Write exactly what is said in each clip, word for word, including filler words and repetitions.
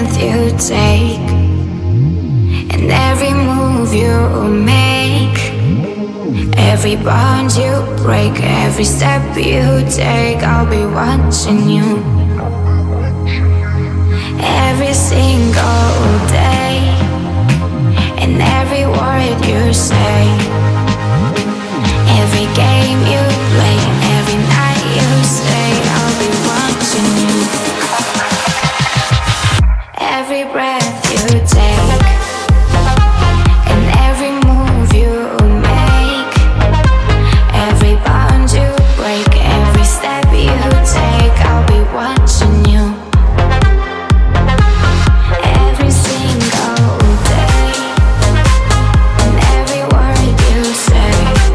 breath you take, and every move you make, every bond you break, every step you take, I'll be watching you. Every single day, and every word you say, every game you play, every night you stay, I'll be watching you. Every breath you take, and every move you make, every bond you break, every step you take, I'll be watching you. Every single day, and every word you say,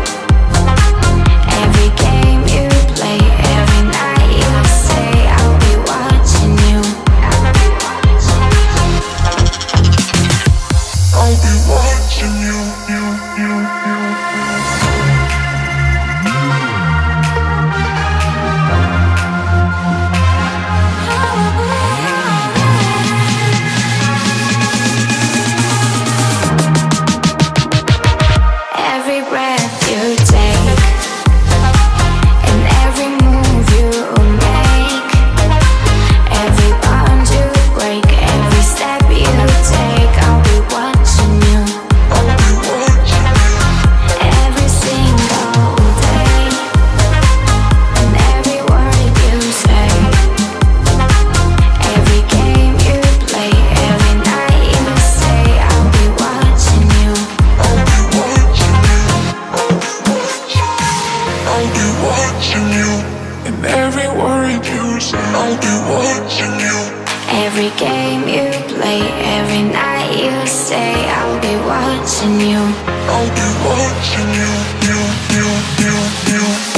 every game you play, every night you say, I'll be watching you. I'll be watching you, you, you, you. Every breath you take, and every move you make, every bond you break, every step you take, I'll be watching you. I'll be watching you. Every single day, and every word you say, every game you play, every night you say, I'll be watching you. I'll be watching you. I'll be watching you. And every word you say, I'll be watching you. Every game you play, every night you say, I'll be watching you. I'll be watching you, you, you, you, you.